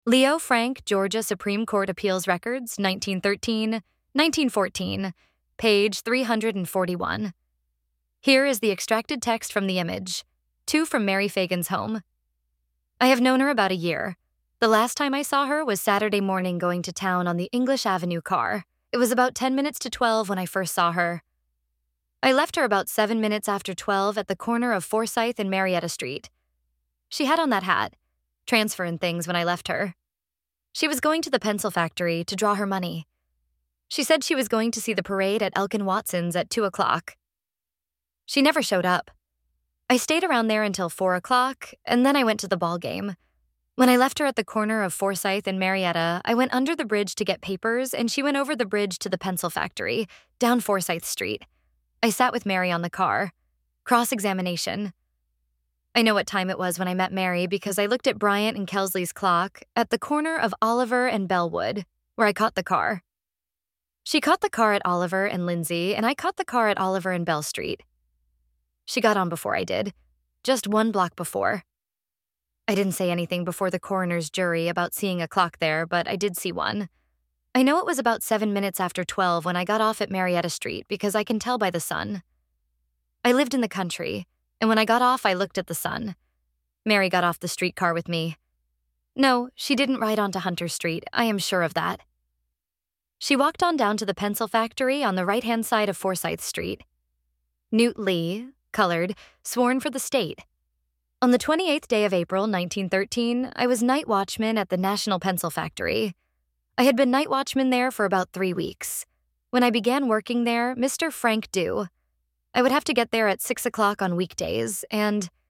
Leo Frank, Georgia Supreme Court Appeals Records, 1913, 1914, page 341. Here is the extracted text from the image. To from Mary Fagan's home. I have known her about a year. The last time I saw her was Saturday morning going to town on the English Avenue car. It was about 10 minutes to 12 when I first saw her. I left her about 7 minutes after 12 at the corner of Forsyth and Marietta Street. She had on that hat, transfer and things when I left her. She was going to the pencil factory to draw her money. She said she was going to see the parade at Elkin Watson's at 2 o'clock. She never showed up. I stayed around there until 4 o'clock, and then I went to the ball game. When I left her at the corner of Forsyth and Marietta, I went under the bridge to get papers, and she went over the bridge to the pencil factory, down Forsyth Street. I sat with Mary on the car. Cross-examination. I know what time it was when I met Mary because I looked at Bryant and Kelsley's clock at the corner of Oliver and Bellwood, where I caught the car. She caught the car at Oliver and Lindsay, and I caught the car at Oliver and Bell Street. She got on before I did, just 1 block before. I didn't say anything before the coroner's jury about seeing a clock there, but I did see one. I know it was about 7 minutes after 12 when I got off at Marietta Street because I can tell by the sun. I lived in the country, and when I got off, I looked at the sun. Mary got off the streetcar with me. No, she didn't ride onto Hunter Street, I am sure of that. She walked on down to the pencil factory on the right-hand side of Forsyth Street. Newt Lee, colored, sworn for the state. On the 28th day of April, 1913, I was night watchman at the National Pencil Factory. I had been night watchman there for about 3 weeks. When I began working there, Mr. Frank Dew. I would have to get there at 6 o'clock on weekdays, and